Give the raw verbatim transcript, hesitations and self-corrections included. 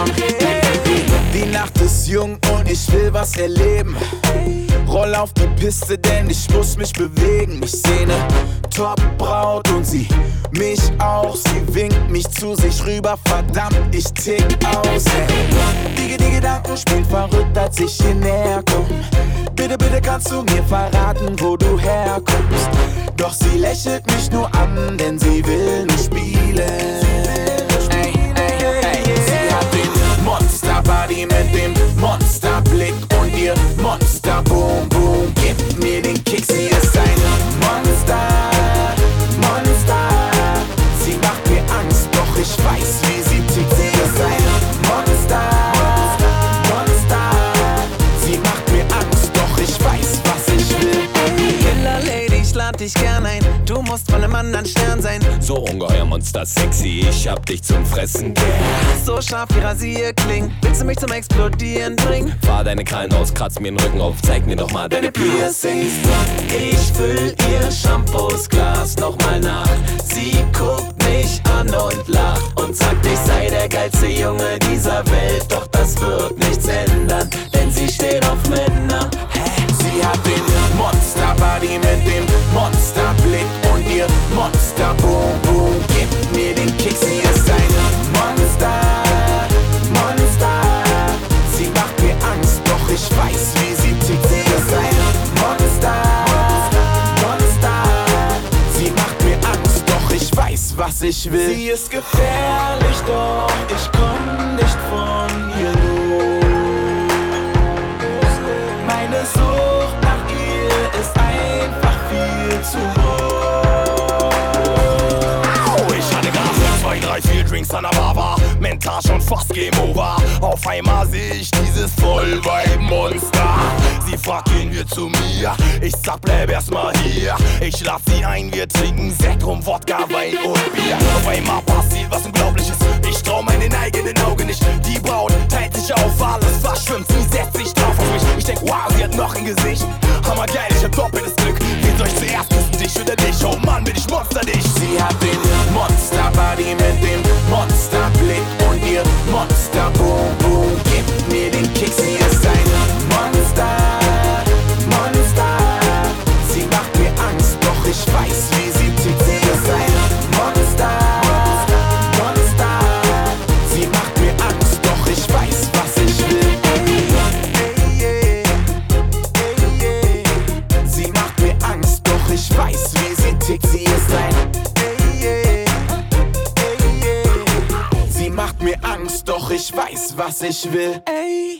Die Nacht ist jung und ich will was erleben. Roll auf die Piste, denn ich muss mich bewegen. Ich seh ne Top-Braut und sie mich auch. Sie winkt mich zu sich rüber, verdammt, ich tick aus. Hey. Die, die Gedanken spielen verrückt, als ich hier näher komm. Bitte, bitte kannst du mir verraten, wo du herkommst. Doch sie lächelt mich nur an, denn sie will nur spielen. Ey, ey, ey. Sie hat den Monster-Body mit dem Monsterblick und ihr Monster-Boom-Boom. Gib mir den Kick, sie ist ein Monster, Monster. Sie macht mir Angst, doch ich weiß, wie sie tickt. Sie ist ein Monster, Monster. Sie macht mir Angst, doch ich weiß, was ich will. Killer Lady, ich lad dich gern ein. Du musst von einem anderen Stern sein. So ungeheuer Monster sexy, ich hab dich zum Fressen gern. So scharf wie Rasierklingen. Willst du mich zum Explodieren bringen? Fahr deine Krallen aus, kratz mir den Rücken auf, zeig mir doch mal deine Piercings. Ich füll ihr Shampoosglas nochmal nach. Sie guckt mich an und lacht und sagt, ich sei der geilste Junge dieser Welt. Doch das wird nichts ändern, denn sie steht auf Männer. Sie hat den Monster-Body mit dem Monsterblick und ihr Monster-Boom-Boom. Gib mir den Kick, sie ist ein Monster, Monster. Sie macht mir Angst, doch ich weiß, wie sie tickt. Sie ist ein Monster, Monster. Sie macht mir Angst, doch ich weiß, was ich will. Sie ist gefährlich, doch ich komm nicht von ihr los. Meine Sucht nach ihr ist einfach viel zu hoch. Oh, ich hatte Gas für zwei, drei, vier Drinks an der Bar, war mental schon fast Game Over. Auf einmal seh ich dieses Vollweib-Monster. Sie fragt, gehen wir zu mir? Ich sag, bleib erstmal hier. Ich lad sie ein, wir trinken Sekt, Rum, Wodka, Wein und Bier. Auf einmal passiert was Unglaubliches. Ich trau meinen eigenen Augen nicht. Die Braut teilt sich auf, alles verschwimmt. Sie setzt sich drauf auf mich. Ich denk, wow, sie hat noch ein Gesicht. Hammergeil, ich hab doppeltes Glück. Wen soll ich zuerst küssen, dich oder dich? Oh Mann, bin ich Monster dich. Sie hat den Monster-Body mit dem Monsterblick und ihr Monster-Boom-Boom. Gib mir den Kick, sie ist ein Monster, Monster. Sie macht mir Angst, doch ich weiß, wie sie tickt. Sie ist ein Monster, Monster. Sie macht mir Angst, doch ich weiß, was ich will. Sie macht mir Angst, doch ich weiß, wie sie tickt. Sie ist ein Sie macht mir Angst, doch ich weiß, was ich will.